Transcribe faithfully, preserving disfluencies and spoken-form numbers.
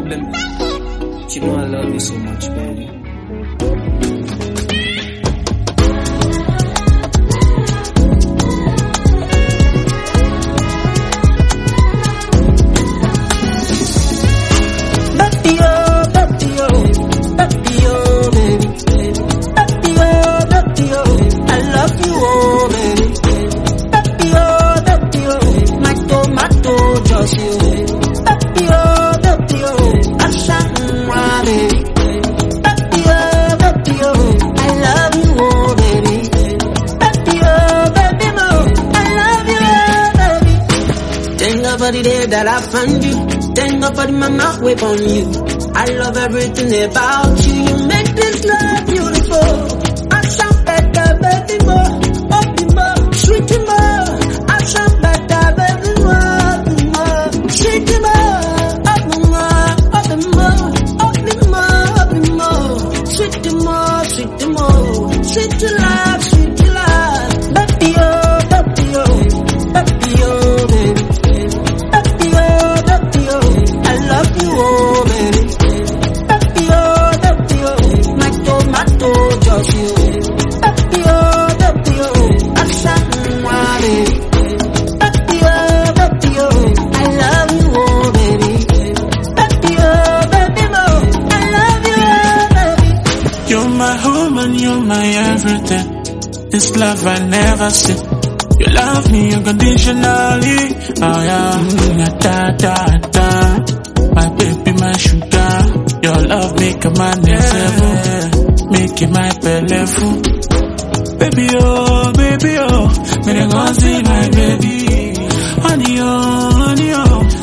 problem. You know I love you so much, baby. For the day that I found you, thank God for the mama whip on you. I love everything about you. You make this love beautiful. I sound better, baby more, oh more, sweet more. I sound better, baby more, more, sweet more, oh more, oh more, oh more, oh more, sweet more, sweet more, sweet love, sweet love, baby oh, baby oh, baby oh, baby. You're my everything. This love I never see. You love me unconditionally. Oh yeah, mm, da da da. My baby, my sugar. Your love make a man miserable, make it my belly full. Baby oh, baby oh, me dey go see my baby. Honey oh, honey oh.